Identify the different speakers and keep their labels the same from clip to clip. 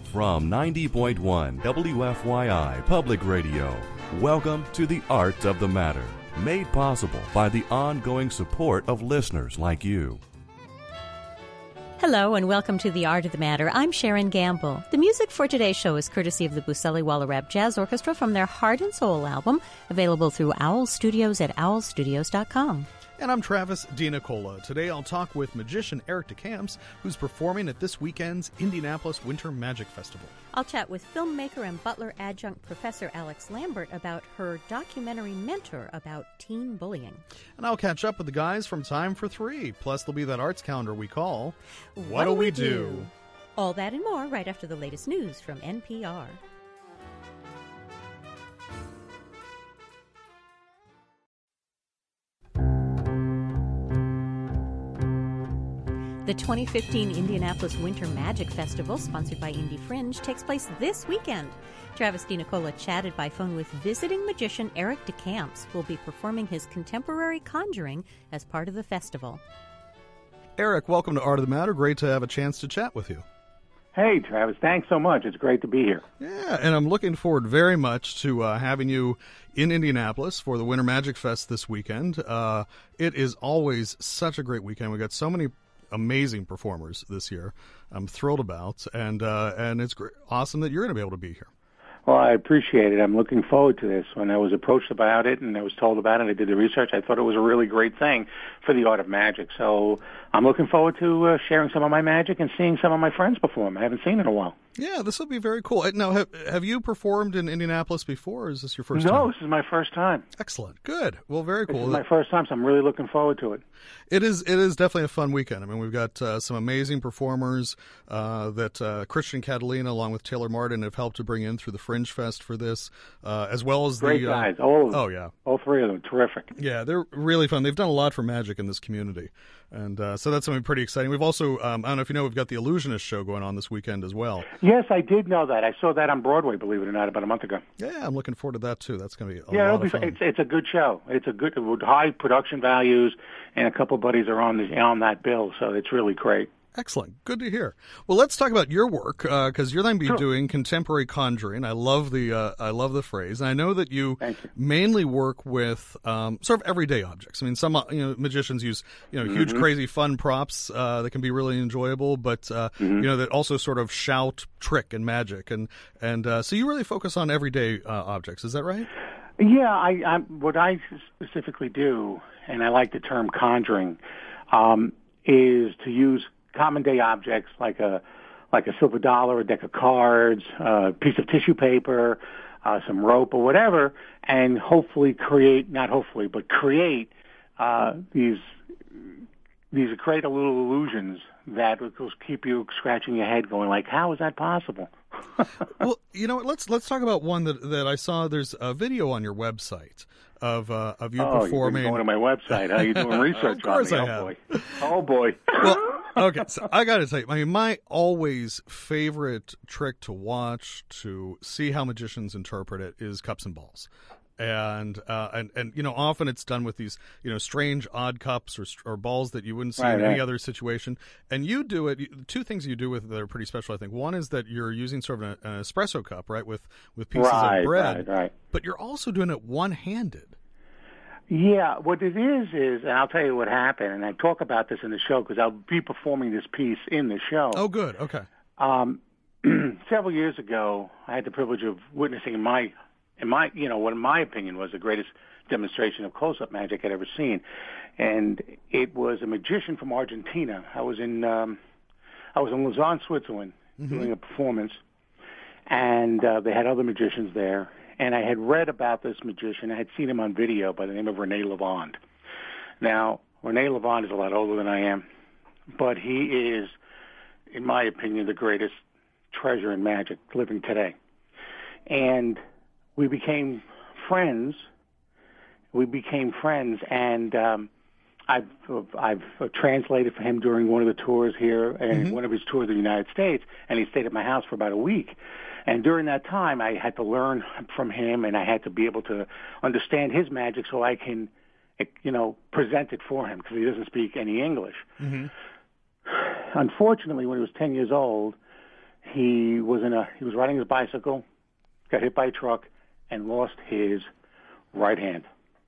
Speaker 1: From 90.1 WFYI Public Radio, welcome to The Art of the Matter, made possible by the ongoing support of listeners like you.
Speaker 2: Hello and welcome to The Art of the Matter. I'm Sharon Gamble. The music for today's show is courtesy of the Buseli Walarab Jazz Orchestra from their Heart and Soul album, available through Owl Studios at owlstudios.com.
Speaker 3: And I'm Travis DiNicola. Today I'll talk with magician Eric DeCamps, who's performing at this weekend's Indianapolis Winter Magic Festival.
Speaker 2: I'll chat with filmmaker and Butler adjunct Professor Alex Lambert about her documentary Mentor about teen bullying.
Speaker 3: And I'll catch up with the guys from Time for Three. Plus there'll be that arts calendar we call What'll We Do?
Speaker 2: All that and more right after the latest news from NPR. The 2015 Indianapolis Winter Magic Festival, sponsored by Indie Fringe, takes place this weekend. Travis DiNicola chatted by phone with visiting magician Eric DeCamps, who will be performing his contemporary conjuring as part of the festival.
Speaker 3: Eric, welcome to Art of the Matter. Great to have a chance to chat with you.
Speaker 4: Hey, Travis, thanks so much. It's great to be here.
Speaker 3: Yeah, and I'm looking forward very much to having you in Indianapolis for the Winter Magic Fest this weekend. It is always such a great weekend. We've got so many amazing performers this year. I'm thrilled about, and it's awesome that you're going to be able to be here.
Speaker 4: Well, I appreciate it. I'm looking forward to this. When I was approached about it and I was told about it, I did the research. I thought it was a really great thing for the art of magic. So I'm looking forward to sharing some of my magic and seeing some of my friends perform. I haven't seen it in a while.
Speaker 3: Yeah, this will be very cool. Now, have you performed in Indianapolis before, or is this your first time?
Speaker 4: No, this is my first time.
Speaker 3: Excellent. Good. Well, very cool.
Speaker 4: This is my first time, so I'm really looking forward to it.
Speaker 3: It is definitely a fun weekend. I mean, we've got some amazing performers that Christian Catalina, along with Taylor Martin, have helped to bring in through the Fringe Fest for this, as well as
Speaker 4: great guys. All of them.
Speaker 3: Oh, yeah.
Speaker 4: All three of them. Terrific.
Speaker 3: Yeah, they're really fun. They've done a lot for magic in this community. And so that's something pretty exciting. We've also, I don't know if you know, we've got the Illusionist show going on this weekend as well.
Speaker 4: Yes, I did know that. I saw that on Broadway, believe it or not, about a month ago.
Speaker 3: Yeah, I'm looking forward to that, too. That's going to be
Speaker 4: a
Speaker 3: lot of fun.
Speaker 4: It's a good show. It's a good, with high production values, and a couple of buddies are on that bill, so it's really great.
Speaker 3: Excellent. Good to hear. Well, let's talk about your work, because you're going to be doing contemporary conjuring. I love the phrase. And I know that you mainly work with sort of everyday objects. I mean, some magicians use huge, crazy, fun props that can be really enjoyable, but that also sort of shout trick and magic. And so you really focus on everyday objects. Is that right?
Speaker 4: Yeah. What I specifically do, and I like the term conjuring, is to use common day objects like a silver dollar, a deck of cards, a piece of tissue paper, some rope or whatever, and hopefully create these create little illusions that will keep you scratching your head going like, how is that possible?
Speaker 3: Well, let's talk about one that I saw. There's a video on your website of you performing.
Speaker 4: You're going to my website. How you doing research on me?
Speaker 3: I have.
Speaker 4: Boy. Oh boy.
Speaker 3: Well, okay, so I got to tell you, I mean, my always favorite trick to watch to see how magicians interpret it is cups and balls. And often it's done with these strange odd cups or balls that you wouldn't see in any other situation. And you do it. Two things you do with it that are pretty special, I think. One is that you're using sort of an espresso cup, right, with pieces of bread.
Speaker 4: Right.
Speaker 3: But you're also doing it one-handed.
Speaker 4: Yeah, what it is, and I'll tell you what happened, and I talk about this in the show because I'll be performing this piece in the show.
Speaker 3: Oh, good. Okay.
Speaker 4: Several years ago, I had the privilege of witnessing what in my opinion was the greatest demonstration of close-up magic I'd ever seen, and it was a magician from Argentina. I was in Lausanne, Switzerland, doing a performance, and they had other magicians there. And I had read about this magician. I had seen him on video by the name of René Lavande. Now, René Lavande is a lot older than I am, but he is, in my opinion, the greatest treasure in magic living today. And we became friends. And I've translated for him during one of the tours here, and one of his tours in the United States, and he stayed at my house for about a week. And during that time, I had to learn from him, and I had to be able to understand his magic so I can, present it for him, because he doesn't speak any English. Unfortunately, when he was 10 years old, he was riding his bicycle, got hit by a truck, and lost his right hand.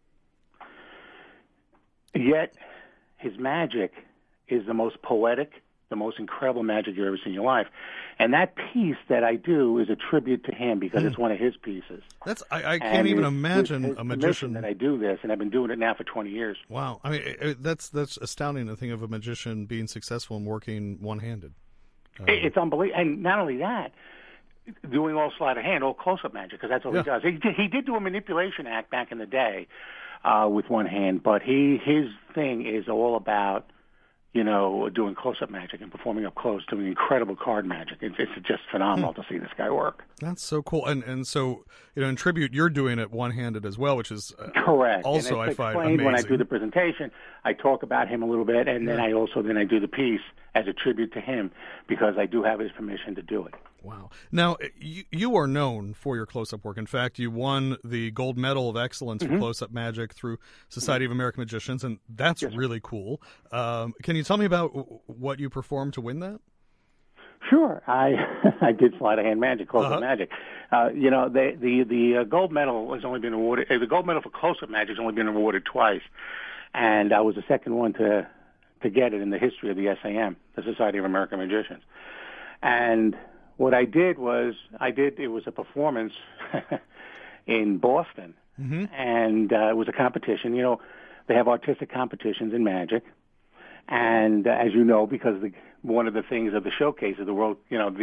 Speaker 4: Yet, his magic is the most poetic, the most incredible magic you've ever seen in your life. And that piece that I do is a tribute to him because it's one of his pieces.
Speaker 3: I can't even imagine a magician
Speaker 4: that I do this, and I've been doing it now for 20 years.
Speaker 3: Wow. I mean, that's astounding to think of a magician being successful and working one-handed.
Speaker 4: It's unbelievable. And not only that, doing all sleight of hand, all close-up magic, because that's all he does. He did do a manipulation act back in the day with one hand, but his thing is all about, doing close-up magic and performing up close, doing incredible card magic. It's just phenomenal to see this guy work.
Speaker 3: That's so cool. And so, in tribute, you're doing it one-handed as well, which is
Speaker 4: correct.
Speaker 3: Also,
Speaker 4: and
Speaker 3: I find amazing.
Speaker 4: When I do the presentation, I talk about him a little bit, and then I do the piece as a tribute to him because I do have his permission to do it.
Speaker 3: Wow. Now, you are known for your close-up work. In fact, you won the Gold Medal of Excellence for Close-Up Magic through Society of American Magicians, and that's really cool. Can you tell me about what you performed to win that?
Speaker 4: Sure. I did sleight of hand magic, close-up magic. The gold medal has only been awarded. The gold medal for close-up magic has only been awarded twice, and I was the second one to get it in the history of the SAM, the Society of American Magicians. And what I did was it was a performance in Boston, and it was a competition. They have artistic competitions in magic, and as you know, because one of the things of the showcase of the world,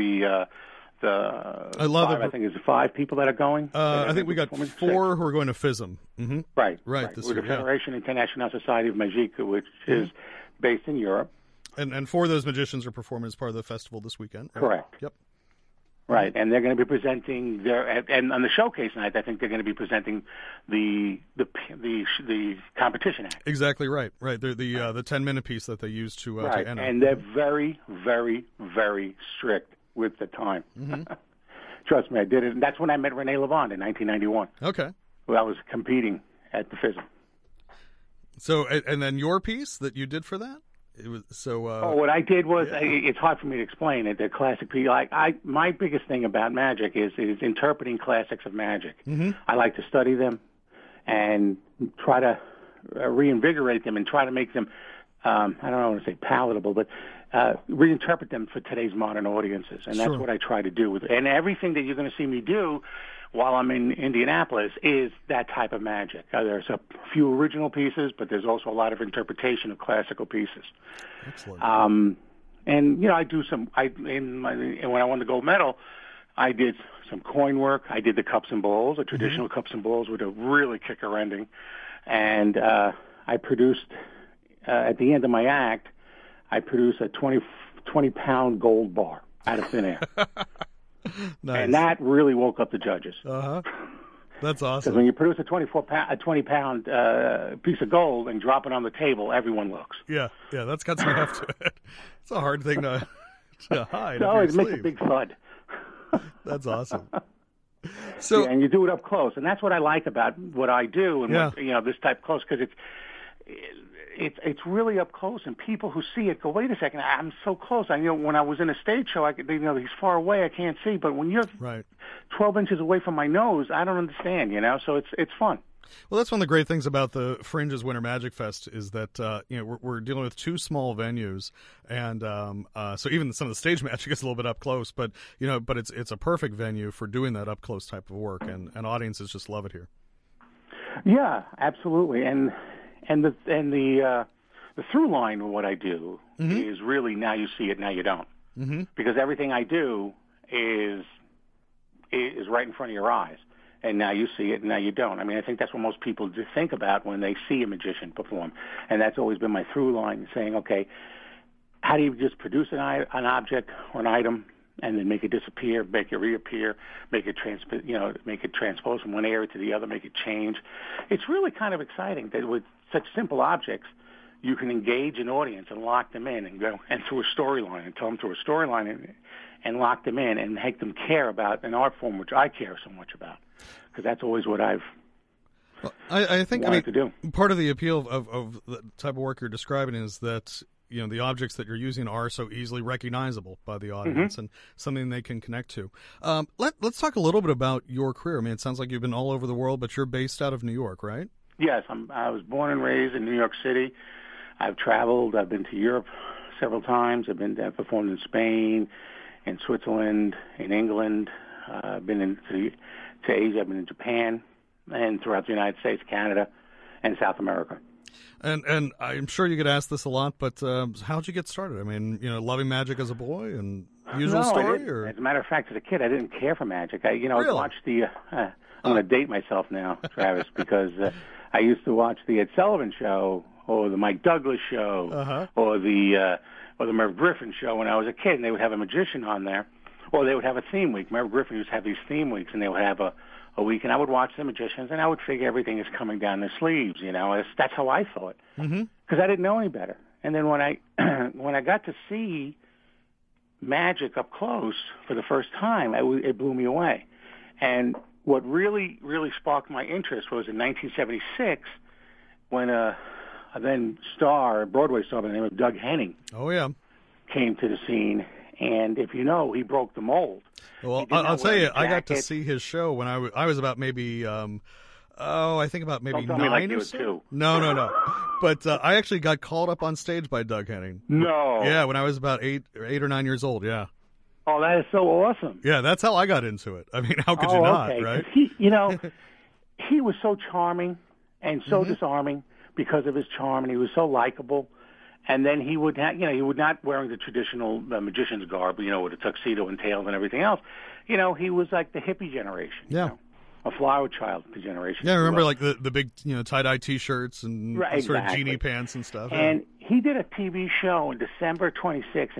Speaker 4: I love it. I think it's 5 people that are going.
Speaker 3: I think we got 4 who are going to FISM.
Speaker 4: Mm-hmm. Right.
Speaker 3: This
Speaker 4: With
Speaker 3: year,
Speaker 4: the Federation Internationale Society of Magique, which is based in Europe.
Speaker 3: And 4 of those magicians are performing as part of the festival this weekend. Right?
Speaker 4: Correct.
Speaker 3: Yep.
Speaker 4: Right, and they're going to be presenting and on the showcase night, I think they're going to be presenting the competition act.
Speaker 3: Exactly right. They're the 10-minute piece that they use to enter.
Speaker 4: And they're very, very, very strict with the time. Trust me, I did it. And that's when I met Renee Levant in 1991.
Speaker 3: Okay.
Speaker 4: Well, I was competing at the FISM.
Speaker 3: So, and then your piece that you did for that? It was so.
Speaker 4: What I did was it's hard for me to explain it. The classic piece, my biggest thing about magic is interpreting classics of magic. I like to study them and try to reinvigorate them and try to make them. I don't want to say palatable, but reinterpret them for today's modern audiences, and that's what I try to do. And everything that you're going to see me do while I'm in Indianapolis is that type of magic. There's a few original pieces, but there's also a lot of interpretation of classical pieces.
Speaker 3: Excellent.
Speaker 4: And I do some. When I won the gold medal, I did some coin work. I did the cups and bowls, the traditional cups and bowls with a really kicker ending, and I produced at the end of my act, I produced a 20-pound gold bar out of thin air.
Speaker 3: Nice.
Speaker 4: And that really woke up the judges.
Speaker 3: That's awesome.
Speaker 4: Because when you produce a 20-pound piece of gold and drop it on the table, everyone looks.
Speaker 3: Yeah, that's got some heft to it. It's a hard thing to hide.
Speaker 4: No, it makes a big thud.
Speaker 3: That's awesome.
Speaker 4: And you do it up close, and that's what I like about what I do, and this type close, because it's really up close, and people who see it go, wait a second, I'm so close. When I was in a stage show, he's far away, I can't see, but when you're 12 inches away from my nose, I don't understand, so it's fun.
Speaker 3: Well, that's one of the great things about the Fringe's Winter Magic Fest is that we're dealing with 2 small venues, and so even some of the stage magic is a little bit up close, but it's a perfect venue for doing that up close type of work, and audiences just love it here.
Speaker 4: Yeah, absolutely, and the through line of what I do is really now you see it, now you don't, because everything I do is right in front of your eyes. And now you see it, and now you don't. I mean, I think that's what most people do think about when they see a magician perform. And that's always been my through line, saying, okay, how do you just produce an object or an item and then make it disappear, make it reappear, make it transpose from one area to the other, make it change? It's really kind of exciting that with such simple objects, you can engage an audience and lock them in and go and through a storyline and tell them through a storyline and lock them in and make them care about an art form which I care so much about, because that's always what I've
Speaker 3: I think
Speaker 4: wanted to do.
Speaker 3: Part of the appeal of the type of work you're describing is that the objects that you're using are so easily recognizable by the audience and something they can connect to. Let's talk a little bit about your career. I mean, it sounds like you've been all over the world, but you're based out of New York, right?
Speaker 4: Yes, I was born and raised in New York City. I've traveled. I've been to Europe several times. I've performed in Spain, in Switzerland, in England. I've been to Asia. I've been in Japan, and throughout the United States, Canada, and South America.
Speaker 3: And I'm sure you get asked this a lot, but how'd you get started? I mean, loving magic as a boy and usual story? Or?
Speaker 4: As a matter of fact, as a kid, I didn't care for magic. I
Speaker 3: really?
Speaker 4: watched the. I'm going to date myself now, Travis, because I used to watch the Ed Sullivan Show or the Mike Douglas Show or the Merv Griffin Show when I was a kid, and they would have a magician on there, or they would have a theme week. Merv Griffin used to have these theme weeks, and they would have a week, and I would watch the magicians, and I would figure everything is coming down their sleeves. That's how I thought, because I didn't know any better. And then when I got to see magic up close for the first time, it blew me away. And what really, really sparked my interest was in 1976 when a then Broadway star by the name of Doug Henning came to the scene. And if you know, he broke the mold.
Speaker 3: Well, I'll tell you, I got to see his show when I was about maybe, I think about maybe 9 or so. No. But I actually got called up on stage by Doug Henning.
Speaker 4: No.
Speaker 3: Yeah, when I was about 8 or 9 years old, yeah.
Speaker 4: Oh, that is so awesome.
Speaker 3: Yeah, that's how I got into it. I mean, how could you not, right?
Speaker 4: He was so charming and so disarming because of his charm, and he was so likable. And then he would not wearing the traditional magician's garb, with a tuxedo and tails and everything else. He was like the hippie generation.
Speaker 3: Yeah.
Speaker 4: A flower child generation.
Speaker 3: Yeah, I remember like the big, tie-dye T-shirts and sort of genie pants and stuff.
Speaker 4: And he did a TV show on December 26th in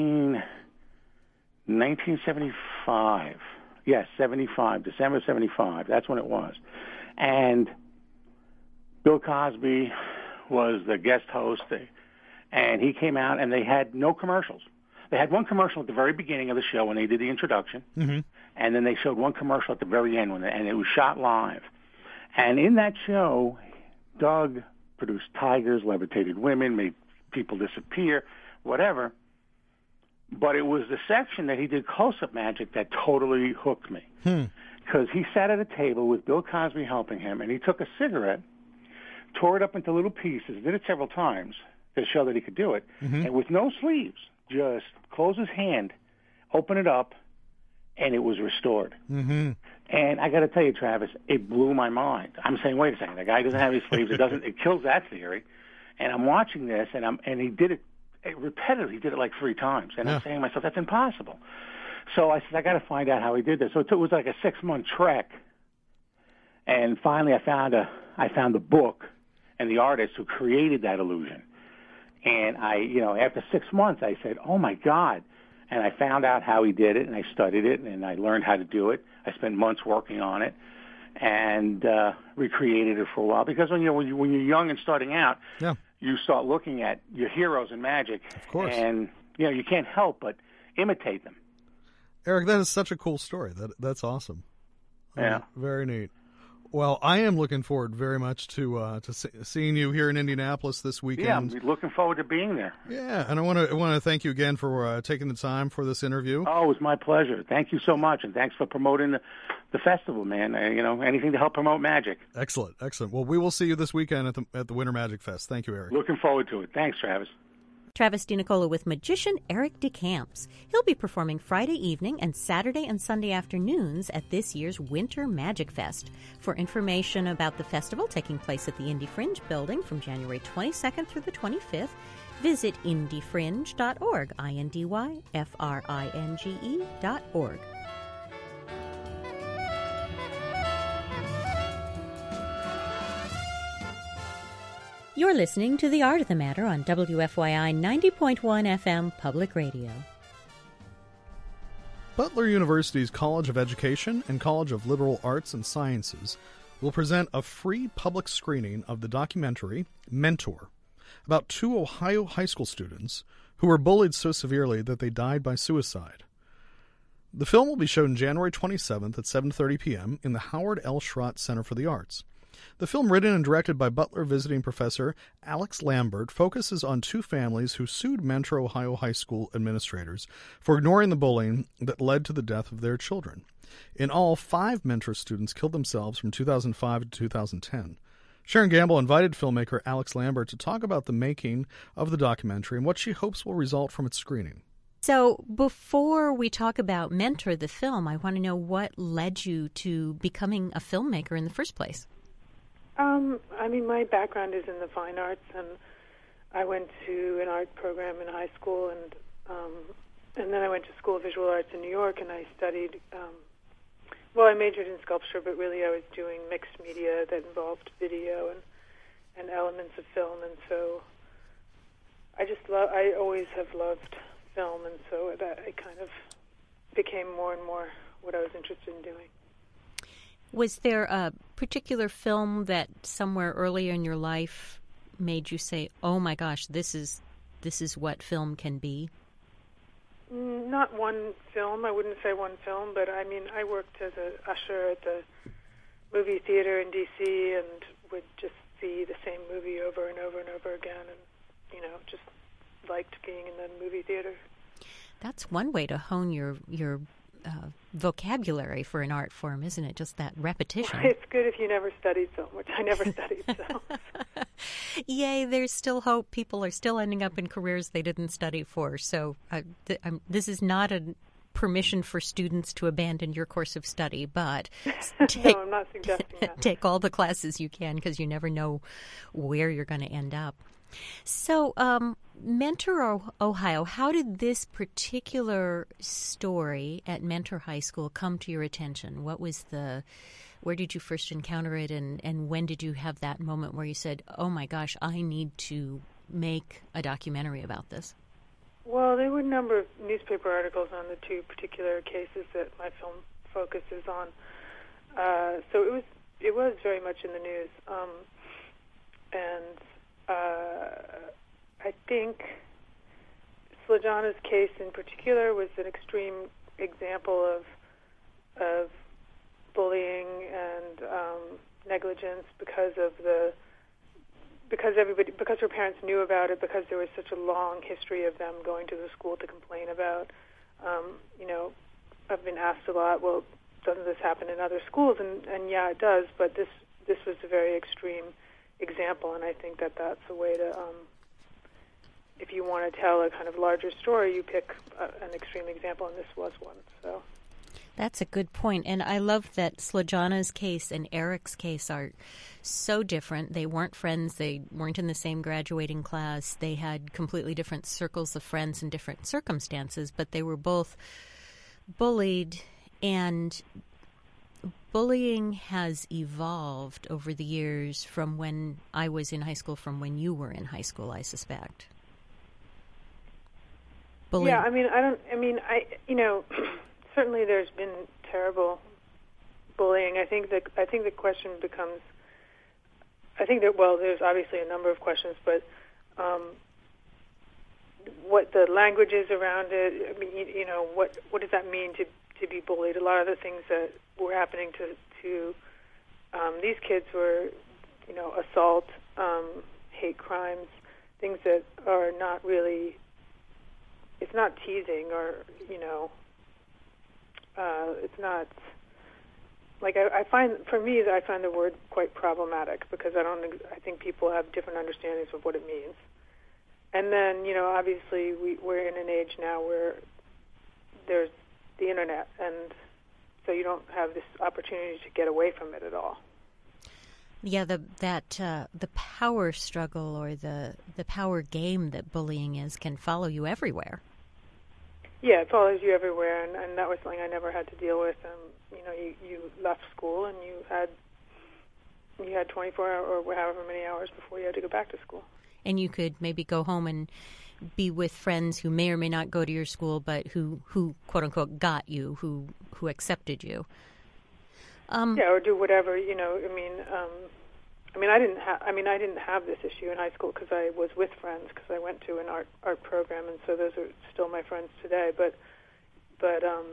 Speaker 4: 1975. Yes, 75, December 75. That's when it was. And Bill Cosby was the guest host. And he came out, and they had no commercials. They had one commercial at the very beginning of the show when they did the introduction, and then they showed one commercial at the very end, and it was shot live. And in that show, Doug produced tigers, levitated women, made people disappear, whatever. But it was the section that he did close-up magic that totally hooked me. Because he sat at a table with Bill Cosby helping him, and he took a cigarette, tore it up into little pieces, did it several times, to show that he could do it, and with no sleeves, just close his hand, open it up, and it was restored. And I got to tell you, Travis, it blew my mind. I'm saying, wait a second, the guy doesn't have his sleeves. It kills that theory. And I'm watching this, and he did it repetitively. He did it like 3 times, and I'm saying to myself, that's impossible. So I said, I got to find out how he did this. So it was like a 6-month trek, and finally I found the book and the artist who created that illusion. And after 6 months, I said, oh, my God. And I found out how he did it, and I studied it, and I learned how to do it. I spent months working on it and recreated it for a while. Because when you're young and starting out, you start looking at your heroes in magic.
Speaker 3: Of course.
Speaker 4: And, you can't help but imitate them.
Speaker 3: Eric, that is such a cool story. That's awesome.
Speaker 4: Yeah.
Speaker 3: Very neat. Well, I am looking forward very much to seeing you here in Indianapolis this weekend.
Speaker 4: Yeah, I'm looking forward to being there.
Speaker 3: Yeah, and I want to thank you again for taking the time for this interview.
Speaker 4: Oh, it was my pleasure. Thank you so much, and thanks for promoting the festival, man. Anything to help promote magic.
Speaker 3: Excellent. Well, we will see you this weekend at the Winter Magic Fest. Thank you, Eric.
Speaker 4: Looking forward to it. Thanks, Travis.
Speaker 2: Travis DiNicola with magician Eric DeCamps. He'll be performing Friday evening and Saturday and Sunday afternoons at this year's Winter Magic Fest. For information about the festival taking place at the Indy Fringe building from January 22nd through the 25th, visit indyfringe.org, INDYFRINGE.org. You're listening to The Art of the Matter on WFYI 90.1 FM Public Radio.
Speaker 3: Butler University's College of Education and College of Liberal Arts and Sciences will present a free public screening of the documentary Mentor, about 2 Ohio high school students who were bullied so severely that they died by suicide. The film will be shown January 27th at 7:30 p.m. in the Howard L. Schrott Center for the Arts. The film, written and directed by Butler visiting professor Alex Lambert, focuses on two families who sued Mentor, Ohio high school administrators for ignoring the bullying that led to the death of their children. In all, 5 Mentor students killed themselves from 2005 to 2010. Sharon Gamble invited filmmaker Alex Lambert to talk about the making of the documentary and what she hopes will result from its screening.
Speaker 2: So before we talk about Mentor, the film, I want to know what led you to becoming a filmmaker in the first place.
Speaker 5: My background is in the fine arts, and I went to an art program in high school, and then I went to School of Visual Arts in New York, and I studied. I majored in sculpture, but really I was doing mixed media that involved video and elements of film, and so I always have loved film, and so that it kind of became more and more what I was interested in doing.
Speaker 2: Was there a particular film that somewhere earlier in your life made you say, "Oh my gosh, this is what film can be"?
Speaker 5: Not one film. I wouldn't say one film, but I worked as an usher at the movie theater in D.C. and would just see the same movie over and over and over again, and just liked being in the movie theater.
Speaker 2: That's one way to hone your vocabulary for an art form, isn't it? Just that repetition.
Speaker 5: Well, it's good if you never studied film, which I never studied. So.
Speaker 2: Yay, there's still hope. People are still ending up in careers they didn't study for. So this is not a permission for students to abandon your course of study, but
Speaker 5: no, I'm not suggesting that.
Speaker 2: Take all the classes you can, because you never know where you're going to end up. So, Mentor, Ohio, how did this particular story at Mentor High School come to your attention? Where did you first encounter it, and when did you have that moment where you said, "Oh my gosh, I need to make a documentary about this"?
Speaker 5: Well, there were a number of newspaper articles on the two particular cases that my film focuses on. So it was very much in the news, and I think Slajana's case in particular was an extreme example of bullying and negligence because her parents knew about it, because there was such a long history of them going to the school to complain about. I've been asked a lot, well, doesn't this happen in other schools? And yeah, it does, but this was a very extreme example, and I think that's a way to, if you want to tell a kind of larger story, you pick an extreme example, and this was one. So
Speaker 2: that's a good point, and I love that Slajana's case and Eric's case are so different. They weren't friends. They weren't in the same graduating class. They had completely different circles of friends and different circumstances, but they were both bullied, and bullying has evolved over the years from when I was in high school, from when you were in high school, I suspect. Bullying.
Speaker 5: Yeah, certainly there's been terrible bullying. I think the question becomes, there's obviously a number of questions, but what the language is around it. What does that mean to be bullied? A lot of the things that were happening to these kids were, assault, hate crimes, things that are not really. It's not teasing, or it's not. Like I find the word quite problematic, because I think people have different understandings of what it means. And then, obviously we're in an age now where there's the internet, and so you don't have this opportunity to get away from it at all.
Speaker 2: Yeah, the power struggle, or the power game that bullying is, can follow you everywhere.
Speaker 5: Yeah, it follows you everywhere, and that was something I never had to deal with. You left school, and you had 24 hours or however many hours before you had to go back to school.
Speaker 2: And you could maybe go home and be with friends who may or may not go to your school, but who quote unquote got you, who accepted you.
Speaker 5: Or do whatever. I didn't have this issue in high school because I was with friends, because I went to an art program, and so those are still my friends today. But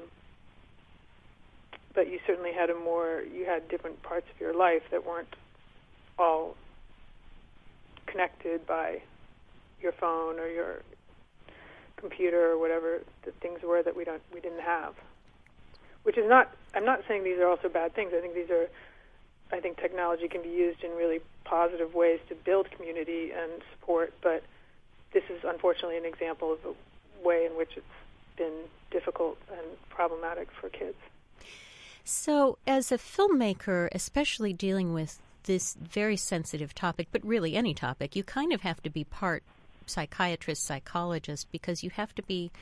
Speaker 5: you certainly had you had different parts of your life that weren't all connected by your phone or your computer or whatever the things were that we didn't have. Which is not, I'm not saying these are also bad things. I think technology can be used in really positive ways to build community and support, but this is unfortunately an example of a way in which it's been difficult and problematic for kids.
Speaker 2: So as a filmmaker, especially dealing with this very sensitive topic, but really any topic, you kind of have to be part psychiatrist, psychologist, because you have to be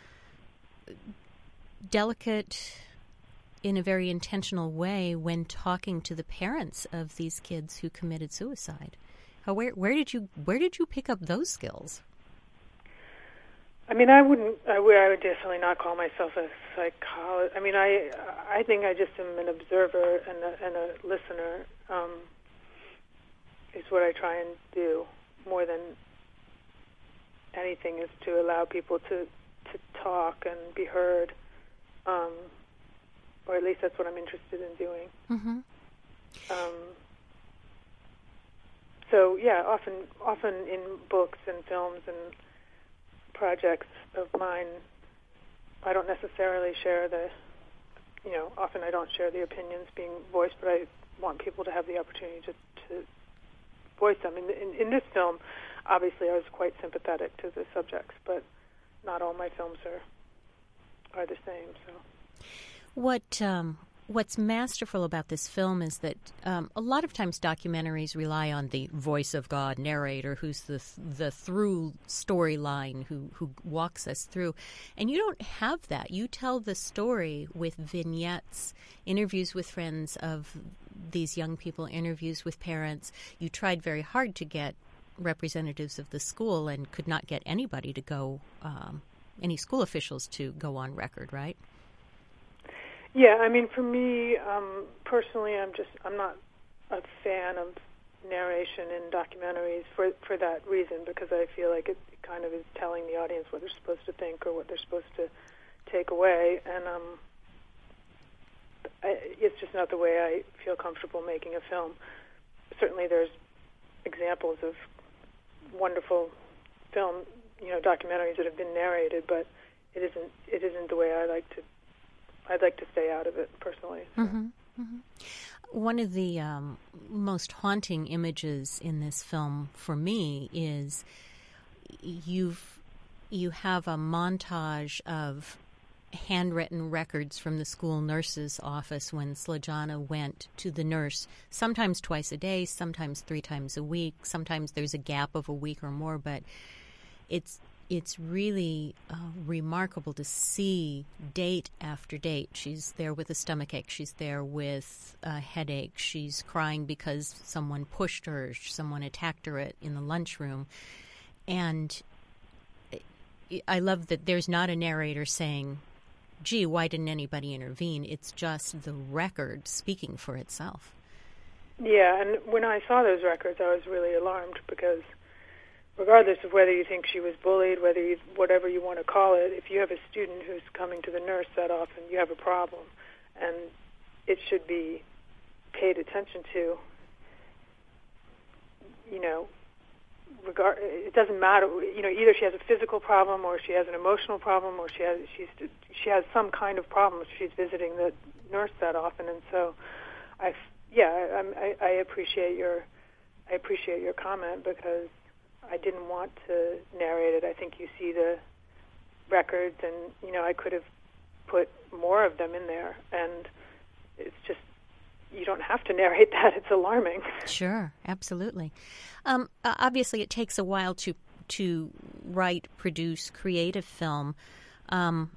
Speaker 2: delicate in a very intentional way when talking to the parents of these kids who committed suicide. Where did you pick up those skills?
Speaker 5: I mean, I would definitely not call myself a psychologist. I mean, I think I just am an observer and a listener. Is what I try and do more than anything, is to allow people to talk and be heard. Or at least that's what I'm interested in doing.
Speaker 2: Mm-hmm.
Speaker 5: So yeah, often in books and films and projects of mine, I don't necessarily share often I don't share the opinions being voiced, but I want people to have the opportunity to voice them. In this film, obviously I was quite sympathetic to the subjects, but not all my films are the same, so.
Speaker 2: What's masterful about this film is that a lot of times documentaries rely on the voice of God narrator, who's the through storyline, who walks us through, and you don't have that. You tell the story with vignettes, interviews with friends of these young people, interviews with parents. You tried very hard to get representatives of the school and could not get anybody to go, any school officials to go on record, right?
Speaker 5: Yeah, I mean, for me, personally, I'm not a fan of narration in documentaries for that reason, because I feel like it kind of is telling the audience what they're supposed to think or what they're supposed to take away, and it's just not the way I feel comfortable making a film. Certainly there's examples of wonderful film, documentaries that have been narrated, but it isn't the way I'd like to stay out of it personally. So.
Speaker 2: Mm-hmm. Mm-hmm. One of the most haunting images in this film for me is you have a montage of handwritten records from the school nurse's office when Snježana went to the nurse, sometimes twice a day, sometimes 3 times a week, sometimes there's a gap of a week or more, but it's really remarkable to see date after date. She's there with a stomachache. She's there with a headache. She's crying because someone pushed her. Someone attacked her in the lunchroom. And I love that there's not a narrator saying, gee, why didn't anybody intervene? It's just the record speaking for itself.
Speaker 5: Yeah, and when I saw those records, I was really alarmed, because regardless of whether you think she was bullied, whatever you want to call it, if you have a student who's coming to the nurse that often, you have a problem, and it should be paid attention to. It doesn't matter. Either she has a physical problem, or she has an emotional problem, or she has some kind of problem if she's visiting the nurse that often. And so, I appreciate your comment, because I didn't want to narrate it. I think you see the records, and I could have put more of them in there, and it's just, you don't have to narrate that. It's alarming.
Speaker 2: Sure, absolutely. Obviously, it takes a while to write, produce, create a film. How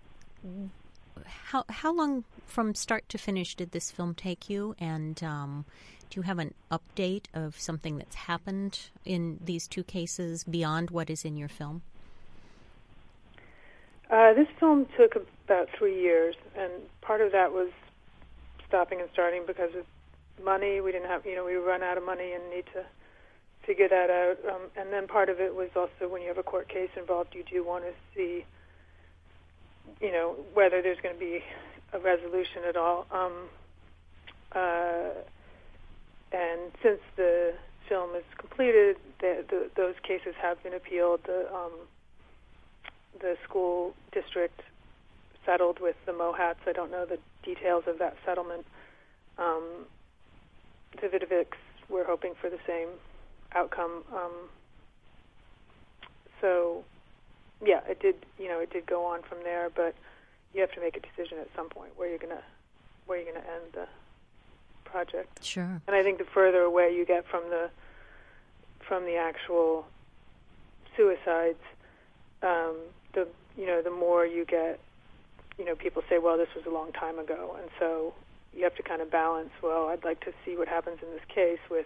Speaker 2: long from start to finish did this film take you? And do you have an update of something that's happened in these 2 cases beyond what is in your film?
Speaker 5: This film took about 3 years, and part of that was stopping and starting because of money. We didn't have, we run out of money and need to figure that out. And then part of it was also, when you have a court case involved, you do want to see, whether there's going to be a resolution at all. And since the film is completed, those cases have been appealed. The school district settled with the Mohats. I don't know the details of that settlement. The Vidovics were hoping for the same outcome. So, yeah, it did go on from there, but you have to make a decision at some point where you're gonna end the project.
Speaker 2: Sure.
Speaker 5: And I think the further away you get from the actual suicides, the more you get, people say, well, this was a long time ago, and so you have to kind of balance. Well, I'd like to see what happens in this case with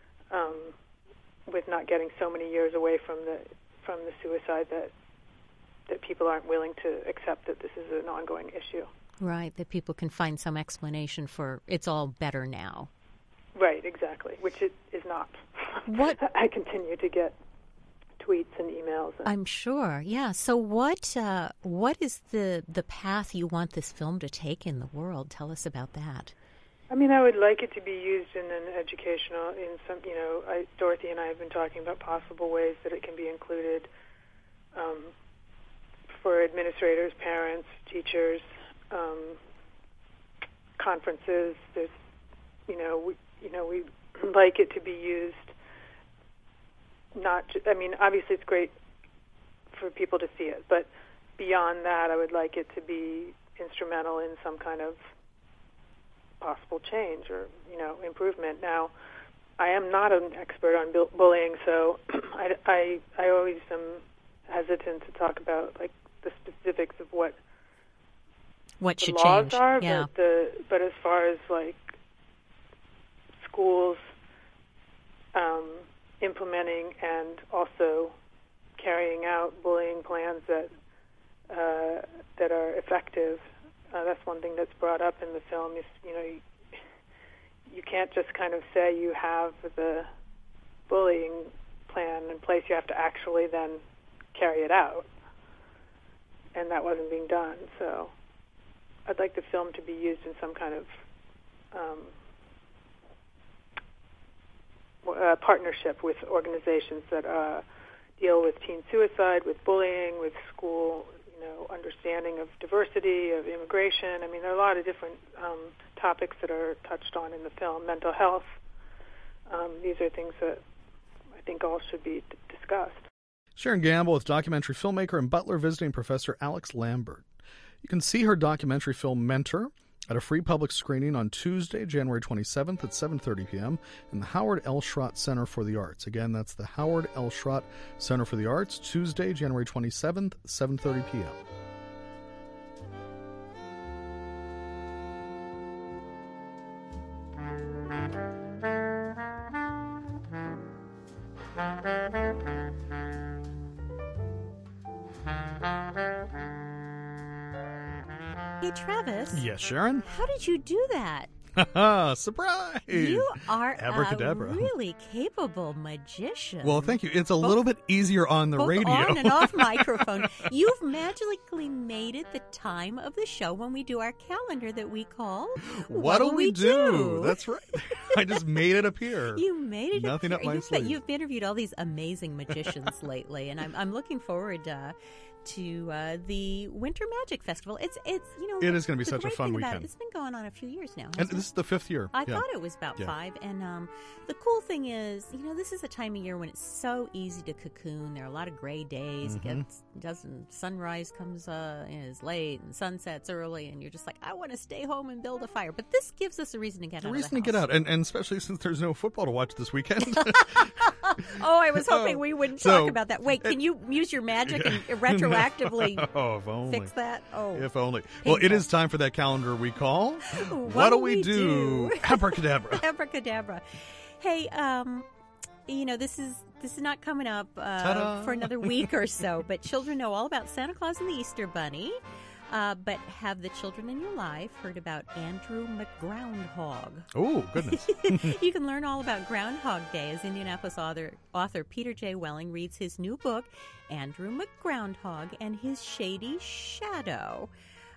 Speaker 5: not getting so many years away from the suicide that people aren't willing to accept that this is an ongoing issue.
Speaker 2: Right, that people can find some explanation for it's all better now.
Speaker 5: Right, exactly, which it is not.
Speaker 2: What?
Speaker 5: I continue to get tweets and emails.
Speaker 2: I'm sure, yeah. So what is the path you want this film to take in the world? Tell us about that.
Speaker 5: I mean, I would like it to be used in an educational, Dorothy and I have been talking about possible ways that it can be included for administrators, parents, teachers, conferences. There's, we like it to be used. Obviously it's great for people to see it, but beyond that, I would like it to be instrumental in some kind of possible change or, improvement. Now, I am not an expert on bullying, so I always am hesitant to talk about like the specifics of what
Speaker 2: should
Speaker 5: the laws
Speaker 2: change.
Speaker 5: are.
Speaker 2: Yeah.
Speaker 5: But as far as like schools implementing and also carrying out bullying plans that are effective, that's one thing that's brought up in the film. Is you can't just kind of say you have the bullying plan in place. You have to actually then carry it out, and that wasn't being done. So I'd like the film to be used in some kind of partnership with organizations that deal with teen suicide, with bullying, with school, understanding of diversity, of immigration. I mean, there are a lot of different topics that are touched on in the film. Mental health. These are things that I think all should be discussed.
Speaker 3: Sharon Gamble with documentary filmmaker and Butler visiting professor Alex Lambert. You can see her documentary film Mentor at a free public screening on Tuesday, January 27th at 7:30 p.m. in the Howard L. Schrott Center for the Arts. Again, that's the Howard L. Schrott Center for the Arts, Tuesday, January 27th, 7:30 p.m.
Speaker 2: Hey, Travis.
Speaker 3: Yes, Sharon?
Speaker 2: How did you do that?
Speaker 3: Surprise!
Speaker 2: You are
Speaker 3: Abracadabra.
Speaker 2: a really capable magician.
Speaker 3: Well, thank you. It's a little bit easier on the
Speaker 2: both
Speaker 3: radio.
Speaker 2: on and off microphone. You've magically made it the time of the show when we do our calendar that we call
Speaker 3: What'll We Do? That's right. I just made it appear.
Speaker 2: You made it
Speaker 3: Nothing
Speaker 2: appear.
Speaker 3: up my sleeve.
Speaker 2: You've interviewed all these amazing magicians lately, and I'm looking forward to the Winter Magic Festival. It is going
Speaker 3: to be such a fun weekend.
Speaker 2: It's been going on a few years now.
Speaker 3: And this is the 5th year.
Speaker 2: I thought it was about 5. And the cool thing is, this is a time of year when it's so easy to cocoon. There are a lot of gray days. Sunrise comes is late and sunsets early, and you're just like, I want to stay home and build a fire. But this gives us a reason to get out of the house.
Speaker 3: To get out, and especially since there's no football to watch this weekend.
Speaker 2: I was hoping we wouldn't talk about that. Wait, can you use your magic and retroactively
Speaker 3: if only.
Speaker 2: fix that? Oh,
Speaker 3: if only. Well, it is time for that calendar we call
Speaker 2: What'll We Do?
Speaker 3: Abracadabra.
Speaker 2: Abracadabra. Hey, this is not coming up for another week or so, but children know all about Santa Claus and the Easter Bunny. But have the children in your life heard about Andrew McGroundhog?
Speaker 3: Oh, goodness.
Speaker 2: You can learn all about Groundhog Day as Indianapolis author Peter J. Welling reads his new book, Andrew McGroundhog and His Shady Shadow.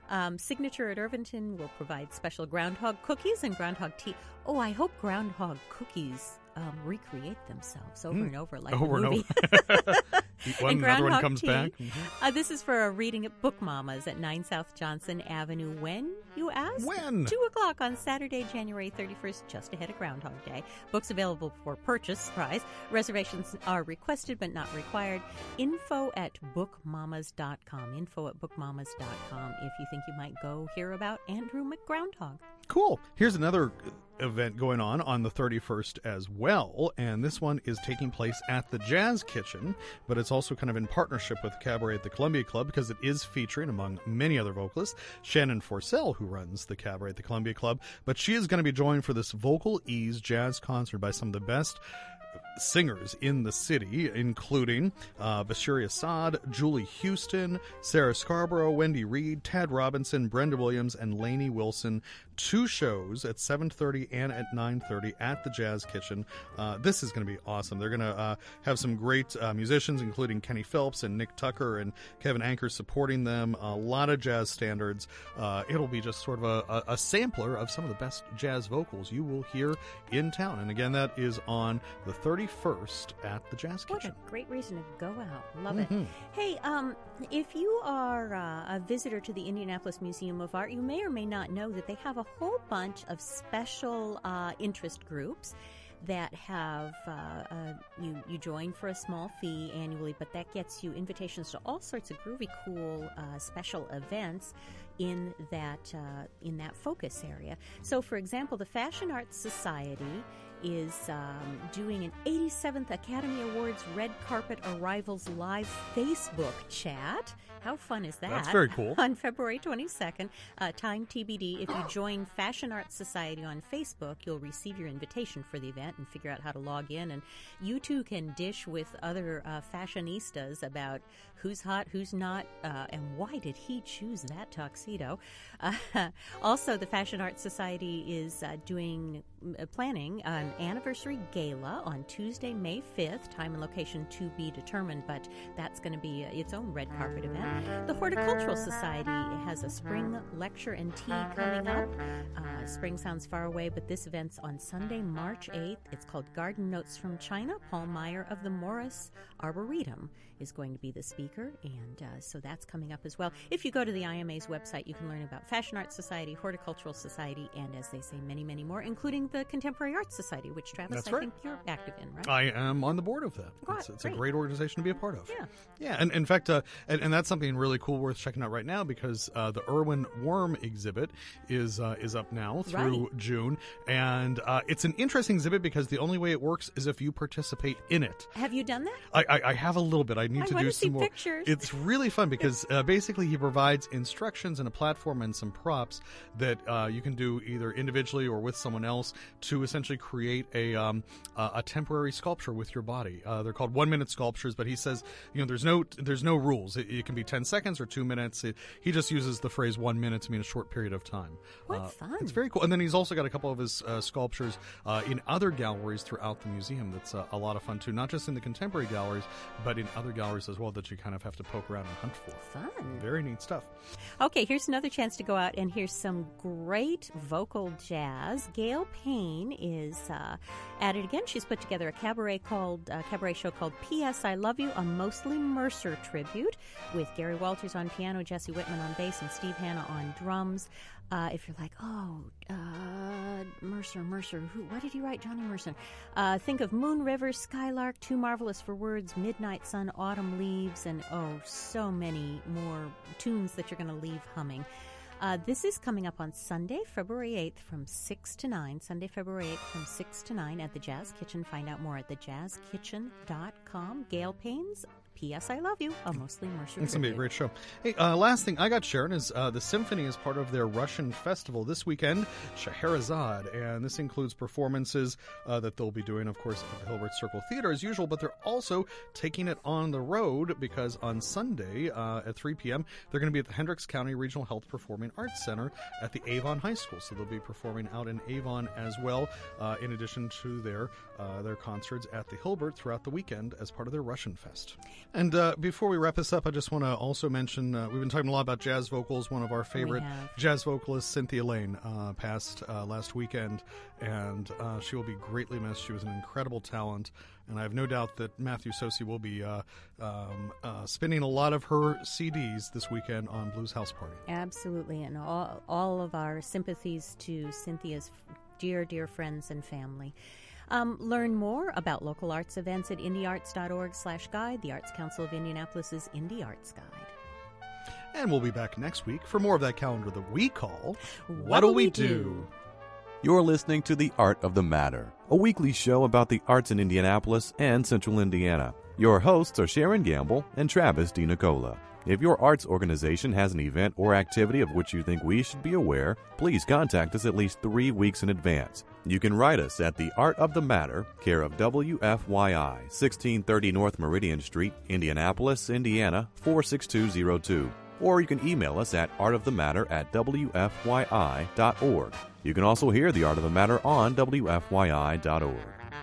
Speaker 2: Signature at Irvington will provide special groundhog cookies and groundhog tea. Oh, I hope groundhog cookies recreate themselves over and over like
Speaker 3: over
Speaker 2: a movie.
Speaker 3: and over. Eat one, another one comes
Speaker 2: tea.
Speaker 3: back.
Speaker 2: This is for a reading at Book Mamas at 9 South Johnson Avenue. When, you ask?
Speaker 3: When?
Speaker 2: 2 o'clock on Saturday, January 31st, just ahead of Groundhog Day. Books available for purchase, surprise. Reservations are requested but not required. Info at bookmamas.com. Info at bookmamas.com if you think you might go hear about Andrew McGroundhog.
Speaker 3: Cool. Here's another event going on the 31st as well, and this one is taking place at the Jazz Kitchen, but it's also kind of in partnership with Cabaret at the Columbia Club because it is featuring, among many other vocalists, Shannon Forsell, who runs the Cabaret at the Columbia Club, but she is going to be joined for this Vocal Ease jazz concert by some of the best singers in the city, including Bashir Assad, Julie Houston, Sarah Scarborough, Wendy Reed, Tad Robinson, Brenda Williams, and Lainey Wilson. 2 shows at 7:30 and at 9:30 at the Jazz Kitchen. This is going to be awesome. They're going to have some great musicians, including Kenny Phelps and Nick Tucker and Kevin Anker supporting them. A lot of jazz standards. It'll be just sort of a sampler of some of the best jazz vocals you will hear in town. And again, that is on the 31st at the Jazz Kitchen.
Speaker 2: What a great reason to go out. Love it. Hey, if you are a visitor to the Indianapolis Museum of Art, you may or may not know that they have a whole bunch of special interest groups that have you join for a small fee annually, but that gets you invitations to all sorts of groovy, cool special events in that focus area. So, for example, the Fashion Arts Society is doing an 87th Academy Awards Red Carpet Arrivals live Facebook chat. How fun is that?
Speaker 3: That's very cool.
Speaker 2: On February 22nd, time TBD. If you join Fashion Arts Society on Facebook, you'll receive your invitation for the event and figure out how to log in. And you too can dish with other fashionistas about who's hot, who's not, and why did he choose that tuxedo. Also, the Fashion Arts Society is planning an anniversary gala on Tuesday, May 5th. Time and location to be determined, but that's going to be its own red carpet event. The Horticultural Society has a spring lecture and tea coming up. Spring sounds far away, but this event's on Sunday, March 8th. It's called Garden Notes from China. Paul Meyer of the Morris Arboretum is going to be the speaker, and so that's coming up as well. If you go to the IMA's website, you can learn about Fashion Arts Society, Horticultural Society, and as they say, many, many more, including the Contemporary Arts Society, which, Travis,
Speaker 3: That's
Speaker 2: I
Speaker 3: right.
Speaker 2: think you're active in, right?
Speaker 3: I am on the board of that.
Speaker 2: Right,
Speaker 3: It's a
Speaker 2: great.
Speaker 3: great organization to be a part of.
Speaker 2: Yeah.
Speaker 3: And in fact, and that's something really cool worth checking out right now because the Irwin Worm exhibit is up now through June, and it's an interesting exhibit because the only way it works is if you participate in it.
Speaker 2: Have you done that?
Speaker 3: I have a little bit. I need
Speaker 2: I
Speaker 3: to
Speaker 2: wanna
Speaker 3: do
Speaker 2: see
Speaker 3: some more.
Speaker 2: pictures.
Speaker 3: It's really fun because basically he provides instructions and a platform and some props that you can do either individually or with someone else to essentially create a temporary sculpture with your body. They're called 1-minute sculptures, but he says there's no rules. It can be 10 seconds or 2 minutes. He just uses the phrase 1 minute to mean a short period of time.
Speaker 2: What fun.
Speaker 3: It's very cool. And then he's also got a couple of his sculptures in other galleries throughout the museum. That's a lot of fun too, not just in the contemporary galleries, but in other galleries as well that you kind of have to poke around and hunt for.
Speaker 2: Fun.
Speaker 3: Very neat stuff.
Speaker 2: Okay, here's another chance to go out and hear some great vocal jazz. Gail Payne is at it again. She's put together a cabaret show called P.S. I Love You, a mostly Mercer tribute with Gary Walters on piano, Jesse Whitman on bass, and Steve Hanna on drums. If you're like, Mercer, what did he write, Johnny Mercer? Think of Moon River, Skylark, Too Marvelous for Words, Midnight Sun, Autumn Leaves, and so many more tunes that you're going to leave humming. This is coming up on Sunday, February 8th from 6 to 9. Sunday, February 8th from 6 to 9 at the Jazz Kitchen. Find out more at thejazzkitchen.com. Gail Payne's P.S. I Love You, a mostly Mercer
Speaker 3: It's going to be a
Speaker 2: tribute.
Speaker 3: great show. Hey, last thing I got, Sharon, is the Symphony is part of their Russian festival this weekend, Scheherazade, and this includes performances that they'll be doing, of course, at the Hilbert Circle Theater as usual, but they're also taking it on the road because on Sunday at 3 p.m., they're going to be at the Hendricks County Regional Health Performing Arts Center at the Avon High School, so they'll be performing out in Avon as well, in addition to their concerts at the Hilbert throughout the weekend as part of their Russian Fest. And before we wrap this up, I just want to also mention we've been talking a lot about jazz vocals. One of our favorite jazz vocalists, Cynthia Lane, passed last weekend, and she will be greatly missed. She was an incredible talent, and I have no doubt that Matthew Sosi will be spinning a lot of her CDs this weekend on Blues House Party.
Speaker 2: Absolutely, and all of our sympathies to Cynthia's dear friends and family. Learn more about local arts events at indiearts.org/guide, the Arts Council of Indianapolis's Indie Arts Guide.
Speaker 3: And we'll be back next week for more of that calendar that we call What'll We Do?
Speaker 1: You're listening to The Art of the Matter, a weekly show about the arts in Indianapolis and Central Indiana. Your hosts are Sharon Gamble and Travis DiNicola. If your arts organization has an event or activity of which you think we should be aware, please contact us at least 3 weeks in advance. You can write us at The Art of the Matter, care of WFYI, 1630 North Meridian Street, Indianapolis, Indiana, 46202. Or you can email us at artofthematter@wfyi.org. You can also hear The Art of the Matter on WFYI.org.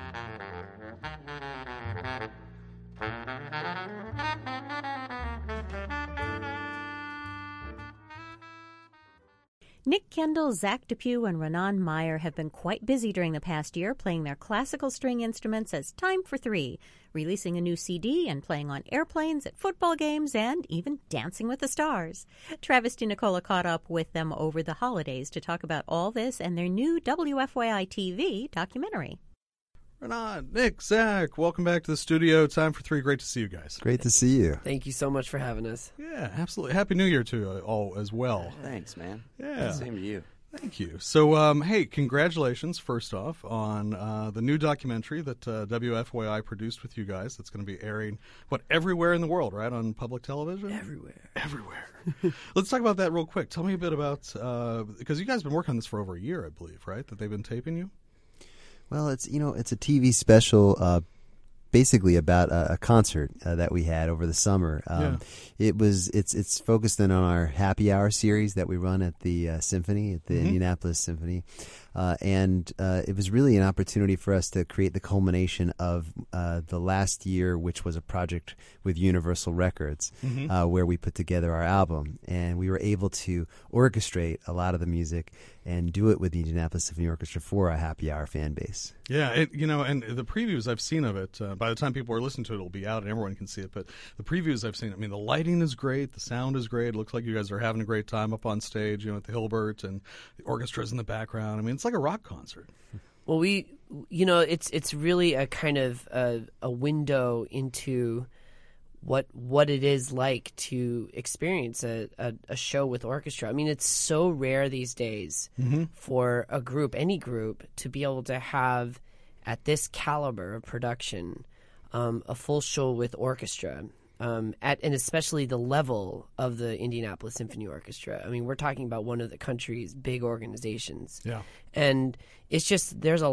Speaker 2: Nick Kendall, Zach DePew, and Renan Meyer have been quite busy during the past year playing their classical string instruments as Time for Three, releasing a new CD and playing on airplanes, at football games, and even Dancing with the Stars. Travis DiNicola caught up with them over the holidays to talk about all this and their new WFYI TV documentary.
Speaker 3: Renan, Nick, Zach, welcome back to the studio. Time for Three. Great to see you guys.
Speaker 6: Great to see you.
Speaker 7: Thank you so much for having us.
Speaker 3: Yeah, absolutely. Happy New Year to all as well.
Speaker 6: Thanks, man.
Speaker 3: Yeah.
Speaker 6: Same to you.
Speaker 3: Thank you. So, hey, congratulations, first off, on the new documentary that WFYI produced with you guys. That's going to be airing, everywhere in the world, right, on public television? Everywhere. Let's talk about that real quick. Tell me a bit about, because you guys have been working on this for over a year, I believe, right, that they've been taping you?
Speaker 6: Well, it's a TV special, basically about a concert that we had over the summer. It's focused in on our happy hour series that we run at the Symphony, at the Indianapolis Symphony, and it was really an opportunity for us to create the culmination of the last year, which was a project with Universal Records, where we put together our album, and we were able to orchestrate a lot of the music and do it with the Indianapolis Symphony Orchestra for our happy hour fan base.
Speaker 3: Yeah, and the previews I've seen of it, by the time people are listening to it, it'll be out and everyone can see it, but the previews I've seen, I mean, the lighting is great, the sound is great, it looks like you guys are having a great time up on stage, at the Hilbert, and the orchestra's in the background. I mean, it's like a rock concert.
Speaker 7: Well, it's really a kind of a window into what it is like to experience a show with orchestra. I mean, it's so rare these days for a group, any group, to be able to have, at this caliber of production, a full show with orchestra, and especially the level of the Indianapolis Symphony Orchestra. I mean, we're talking about one of the country's big organizations.
Speaker 3: Yeah.
Speaker 7: And it's just, there's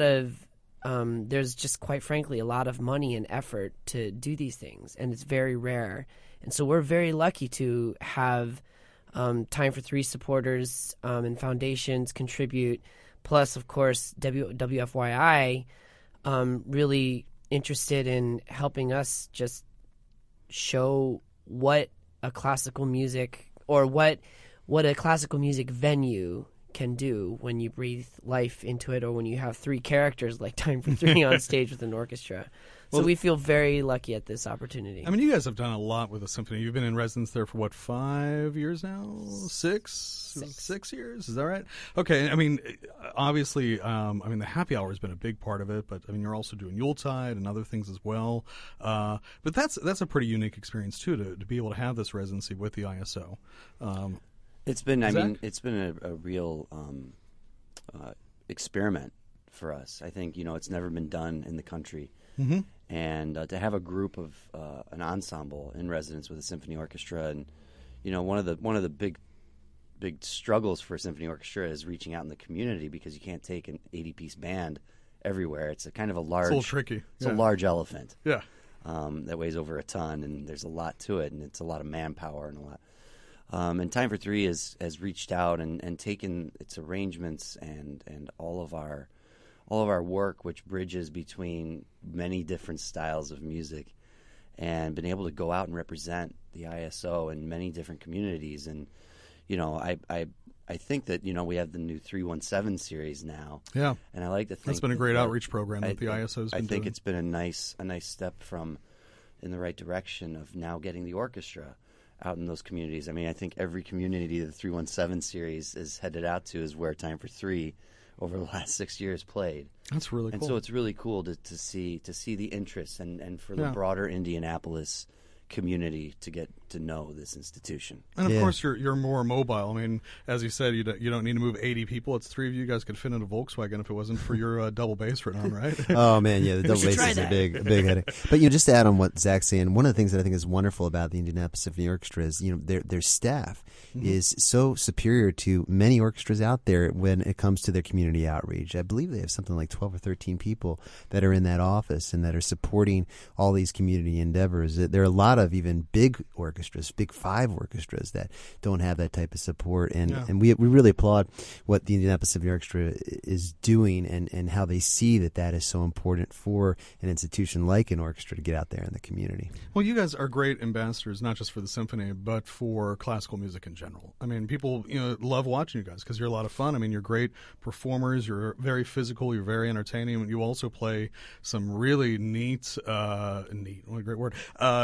Speaker 7: just, quite frankly, a lot of money and effort to do these things, and it's very rare. And so we're very lucky to have Time for Three supporters and foundations contribute, plus, of course, WFYI really interested in helping us just show what a classical music, or what a classical music venue can do when you breathe life into it, or when you have three characters like Time for Three on stage with an orchestra. So we feel very lucky at this opportunity.
Speaker 3: I mean, you guys have done a lot with the symphony. You've been in residence there for 5 years now? Six years? Is that right? Okay. I mean, obviously, the happy hour has been a big part of it, but I mean, you're also doing Yuletide and other things as well. But that's a pretty unique experience too, to be able to have this residency with the ISO.
Speaker 8: It's been a real experiment for us. I think, it's never been done in the country.
Speaker 3: Mm-hmm.
Speaker 8: And to have a group of an ensemble in residence with a symphony orchestra, and one of the big struggles for a symphony orchestra is reaching out in the community, because you can't take an 80-piece band everywhere. It's a kind of a large,
Speaker 3: it's a little tricky.
Speaker 8: It's a large elephant.
Speaker 3: Yeah.
Speaker 8: That weighs over a ton, and there's a lot to it, and it's a lot of manpower and a lot. And Time for Three has reached out and taken its arrangements and all of our work, which bridges between many different styles of music, and been able to go out and represent the ISO in many different communities. And I think that we have the new 317 series now.
Speaker 3: Yeah,
Speaker 8: and I like to think
Speaker 3: that's been a great outreach program that the ISO's been
Speaker 8: I think
Speaker 3: doing.
Speaker 8: It's been a nice step in the right direction of now getting the orchestra out in those communities. I mean, I think every community the 317 series is headed out to is where Time for Three over the last 6 years played.
Speaker 3: That's really
Speaker 8: cool. And so it's really cool to see the interest and for the broader Indianapolis community to get to know this institution.
Speaker 3: And of course you're more mobile. I mean, as you said, you don't need to move 80 people. It's 3 of you guys could fit in a Volkswagen if it wasn't for your double bass right on, right?
Speaker 6: Oh man, yeah, the double bass is a big headache. But just to add on what Zach's saying, one of the things that I think is wonderful about the Indianapolis Symphony Orchestra is their staff is so superior to many orchestras out there when it comes to their community outreach. I believe they have something like 12 or 13 people that are in that office and that are supporting all these community endeavors. There are a lot of even big orchestras, big 5 orchestras that don't have that type of support, and we really applaud what the Indianapolis Symphony Orchestra is doing and how they see that is so important for an institution like an orchestra to get out there in the community.
Speaker 3: Well, you guys are great ambassadors, not just for the symphony, but for classical music in general. I mean, people love watching you guys because you're a lot of fun. I mean, you're great performers. You're very physical. You're very entertaining. You also play some really neat, what a great word.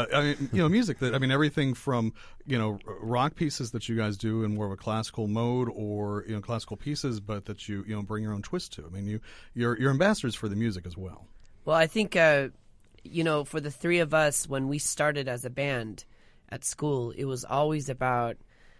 Speaker 3: Music that everything from rock pieces that you guys do in more of a classical mode, or classical pieces, but that you bring your own twist to. I mean, you're ambassadors for the music as well.
Speaker 7: Well, I think for the 3 of us, when we started as a band at school, it was always about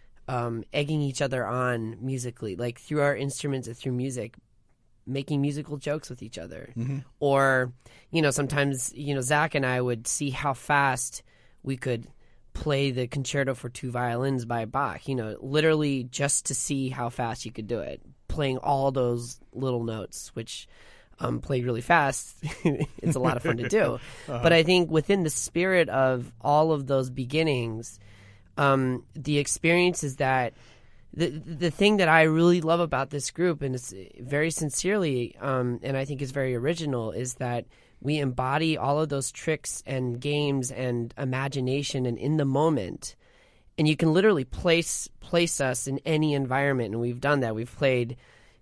Speaker 7: egging each other on musically, like through our instruments and through music, making musical jokes with each other. Mm-hmm. Or, sometimes, Zach and I would see how fast we could play the Concerto for 2 Violins by Bach, literally just to see how fast you could do it, playing all those little notes, which played really fast. It's a lot of fun to do. But I think within the spirit of all of those beginnings, the experience is that the thing that I really love about this group, and it's very sincerely, and I think is very original, is that we embody all of those tricks and games and imagination and in the moment. And you can literally place us in any environment, and we've done that. We played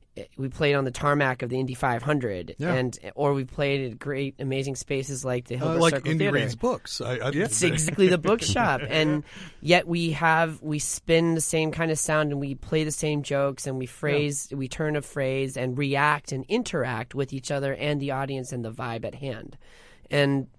Speaker 7: on the tarmac of the Indy 500, or we played at great, amazing spaces like the Hilbert Circle
Speaker 3: Indy
Speaker 7: Theater.
Speaker 3: Reads books.
Speaker 7: It's exactly the bookshop, and yet we spin the same kind of sound, and we play the same jokes, and we turn a phrase and react and interact with each other and the audience and the vibe at hand, and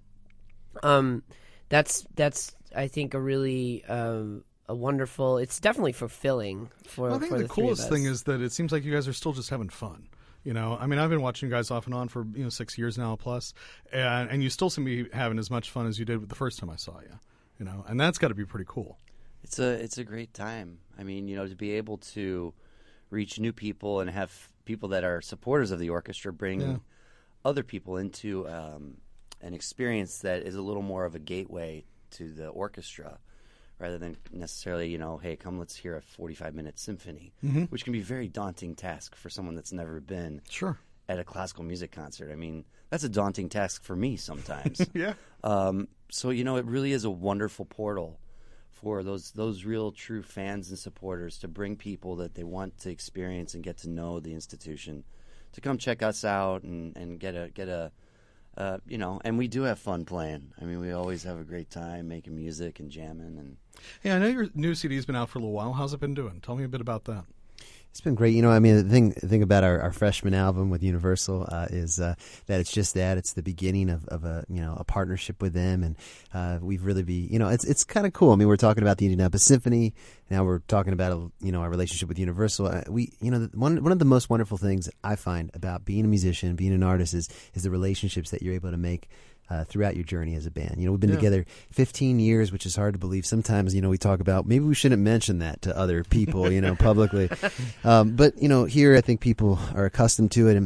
Speaker 7: that's I think a really a wonderful. It's definitely fulfilling for.
Speaker 3: I think
Speaker 7: for
Speaker 3: the coolest thing
Speaker 7: us.
Speaker 3: is that it seems like you guys are still just having fun. I mean, I've been watching you guys off and on for 6 years now plus, and you still seem to be having as much fun as you did the first time I saw you. And that's got to be pretty cool.
Speaker 8: It's a great time. I mean, to be able to reach new people and have people that are supporters of the orchestra bring other people into an experience that is a little more of a gateway to the orchestra, rather than necessarily, hey, come, let's hear a 45-minute symphony, which can be a very daunting task for someone that's never been at a classical music concert. I mean, that's a daunting task for me sometimes. So, it really is a wonderful portal for those real, true fans and supporters to bring people that they want to experience and get to know the institution, to come check us out and get a and we do have fun playing. I mean, we always have a great time making music and jamming. And
Speaker 3: I know your new CD's been out for a little while. How's it been doing? Tell me a bit about that.
Speaker 6: It's been great. I mean, the thing about our freshman album with Universal is that it's just that. It's the beginning of a partnership with them, and we've really it's kind of cool. I mean, we're talking about the Indianapolis Symphony. Now we're talking about our relationship with Universal. One of the most wonderful things I find about being a musician, being an artist, is the relationships that you're able to make throughout your journey as a band. We've been together 15 years, which is hard to believe. Sometimes, we talk about maybe we shouldn't mention that to other people, publicly. But, here I think people are accustomed to it. And,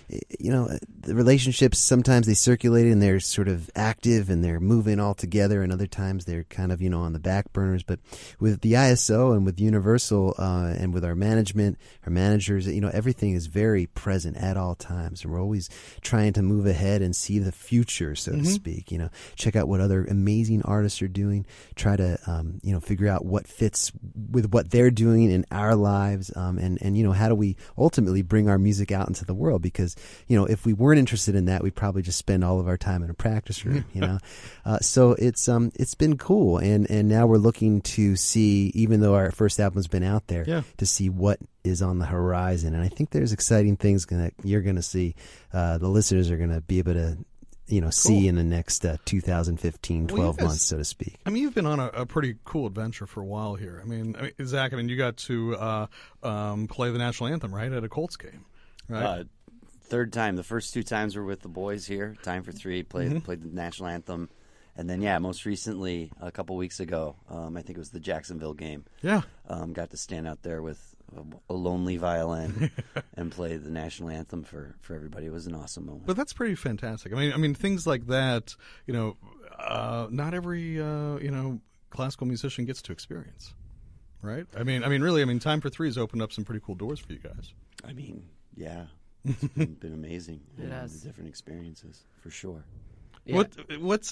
Speaker 6: the relationships, sometimes they circulate and they're sort of active and they're moving all together, and other times they're kind of, on the back burners. But with the ISO and with Universal and with our management, our managers, everything is very present at all times. And we're always trying to move ahead and see the future, so to speak. Check out what other amazing artists are doing, try to, figure out what fits with what they're doing in our lives, and how do we ultimately bring our music out into the world? Because if we weren't interested in that, we'd probably just spend all of our time in a practice room. So it's been cool, and now we're looking to see, even though our first album's been out there, to see what is on the horizon. And I think there's exciting things that you're going to see. The listeners are going to be able to see in the next 2015, 12 months, so to speak. I mean,
Speaker 3: you've been on a pretty cool adventure for a while here. I mean, Zach, you got to play the national anthem, right, at a Colts game, right?
Speaker 8: Third time. The first 2 times were with the boys here. Time for 3, played the national anthem. And then, most recently, a couple weeks ago, I think it was the Jacksonville game.
Speaker 3: Yeah.
Speaker 8: Got to stand out there with a lonely violin and play the national anthem for everybody. It was an awesome moment.
Speaker 3: But that's pretty fantastic. I mean, things like that, not every, classical musician gets to experience, right? I mean, really, Time for 3 has opened up some pretty cool doors for you guys.
Speaker 8: Yeah. It's been amazing.
Speaker 7: It has.
Speaker 8: The different experiences, for sure.
Speaker 3: Yeah. Let's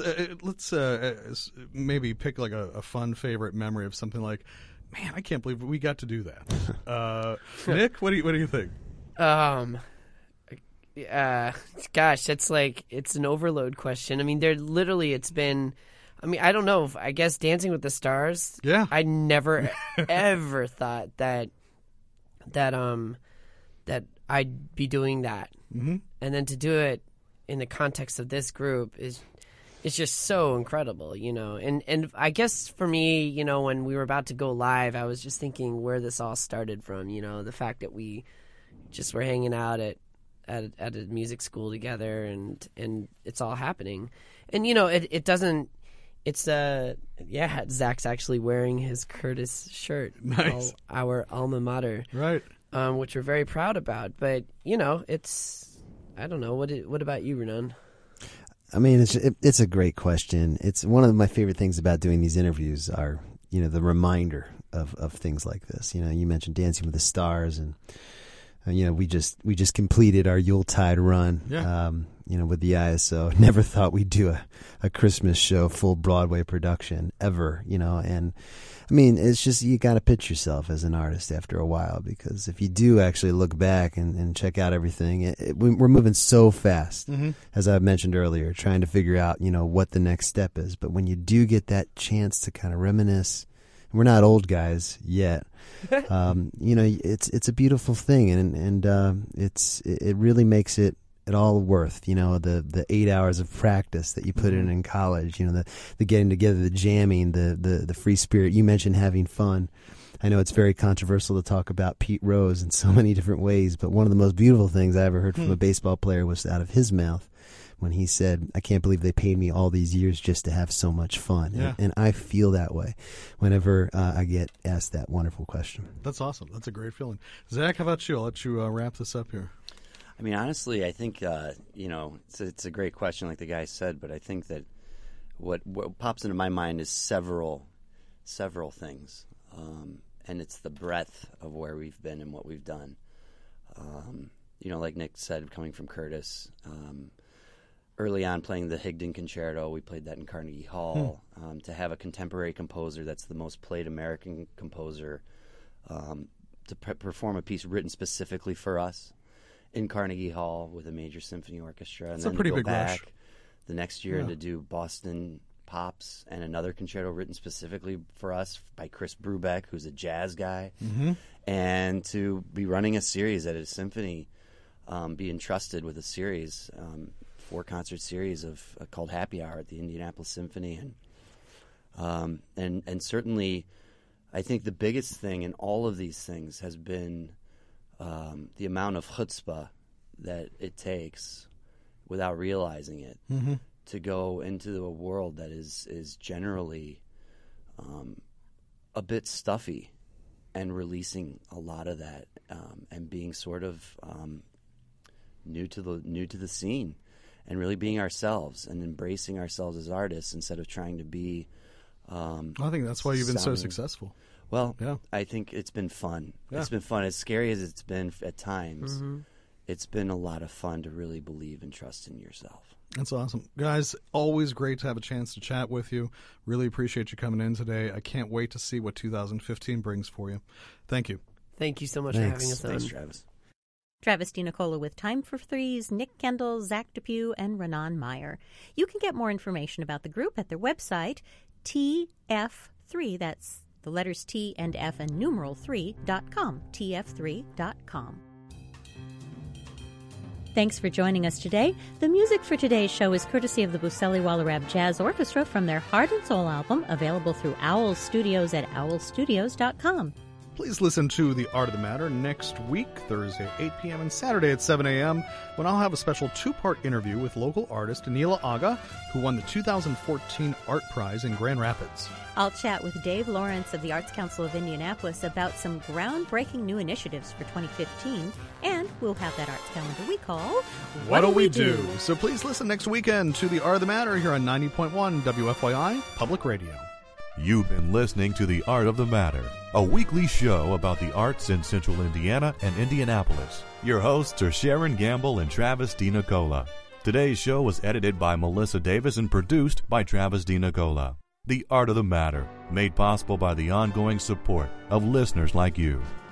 Speaker 3: maybe pick like a fun favorite memory of something like, man, I can't believe we got to do that. Nick, what do you think?
Speaker 7: Gosh, it's an overload question. It's been, I don't know. I guess Dancing with the Stars.
Speaker 3: Yeah.
Speaker 7: I never ever thought that I'd be doing that.
Speaker 3: Mm-hmm.
Speaker 7: And then to do it in the context of this group is just so incredible, And I guess for me, when we were about to go live, I was just thinking where this all started from, the fact that we just were hanging out at a music school together, and it's all happening. And it doesn't. It's Zach's actually wearing his Curtis shirt,
Speaker 3: nice.
Speaker 7: Our alma mater,
Speaker 3: right?
Speaker 7: Which we're very proud about. But it's, I don't know. What about you, Renan?
Speaker 6: It's a great question. It's one of my favorite things about doing these interviews are, the reminder of things like this. You mentioned Dancing with the Stars, and we just completed our Yuletide run.
Speaker 3: Yeah.
Speaker 6: With the ISO. Never thought we'd do a Christmas show, full Broadway production ever. And it's just, you got to pitch yourself as an artist after a while, because if you do actually look back and check out everything, we're moving so fast, as I mentioned earlier, trying to figure out, what the next step is. But when you do get that chance to kind of reminisce, we're not old guys yet, it's a beautiful thing, and it really makes it all worth, the 8 hours of practice that you put in college, the getting together, the jamming, the free spirit. You mentioned having fun. I know it's very controversial to talk about Pete Rose in so many different ways, but one of the most beautiful things I ever heard from a baseball player was out of his mouth when he said, "I can't believe they paid me all these years just to have so much fun."
Speaker 3: Yeah.
Speaker 6: And I feel that way whenever I get asked that wonderful question.
Speaker 3: That's awesome. That's a great feeling. Zach, how about you? I'll let you wrap this up here.
Speaker 8: Honestly, I think, it's a great question, like the guy said, but I think that what pops into my mind is several things. And it's the breadth of where we've been and what we've done. Like Nick said, coming from Curtis, early on playing the Higdon Concerto, we played that in Carnegie Hall. To have a contemporary composer that's the most played American composer to perform a piece written specifically for us in Carnegie Hall with a major symphony orchestra, and
Speaker 3: That's
Speaker 8: then
Speaker 3: a pretty
Speaker 8: to go
Speaker 3: big
Speaker 8: back
Speaker 3: rush.
Speaker 8: the next year and to do Boston Pops and another concerto written specifically for us by Chris Brubeck, who's a jazz guy, and to be running a series at a symphony, be entrusted with a series, 4-concert series of called Happy Hour at the Indianapolis Symphony, and certainly, I think the biggest thing in all of these things has been the amount of chutzpah that it takes, without realizing it, to go into a world that is generally a bit stuffy, and releasing a lot of that, and being sort of new to the scene, and really being ourselves and embracing ourselves as artists instead of trying to be.
Speaker 3: I think that's why you've been so successful.
Speaker 8: Well,
Speaker 3: yeah.
Speaker 8: I think it's been fun.
Speaker 3: Yeah.
Speaker 8: It's been fun. As scary as it's been at times, it's been a lot of fun to really believe and trust in yourself.
Speaker 3: That's awesome. Guys, always great to have a chance to chat with you. Really appreciate you coming in today. I can't wait to see what 2015 brings for you. Thank you.
Speaker 7: Thank you so much for having us on.
Speaker 8: Thanks, Travis.
Speaker 2: Travis DiNicola with Time for Threes, Nick Kendall, Zach Depew, and Renan Meyer. You can get more information about the group at their website, TF3, that's the letters T and F and numeral 3.com, TF3.com. Thanks for joining us today. The music for today's show is courtesy of the Buseli Walarab Jazz Orchestra from their Heart and Soul album, available through Owl Studios at owlstudios.com.
Speaker 3: Please listen to The Art of the Matter next week, Thursday at 8 p.m. and Saturday at 7 a.m., when I'll have a special two-part interview with local artist Anila Aga, who won the 2014 Art Prize in Grand Rapids.
Speaker 2: I'll chat with Dave Lawrence of the Arts Council of Indianapolis about some groundbreaking new initiatives for 2015, and we'll have that arts calendar we call
Speaker 3: What'll We Do? So please listen next weekend to The Art of the Matter here on 90.1 WFYI Public Radio.
Speaker 1: You've been listening to The Art of the Matter, a weekly show about the arts in Central Indiana and Indianapolis. Your hosts are Sharon Gamble and Travis DiNicola. Today's show was edited by Melissa Davis and produced by Travis DiNicola. The Art of the Matter, made possible by the ongoing support of listeners like you.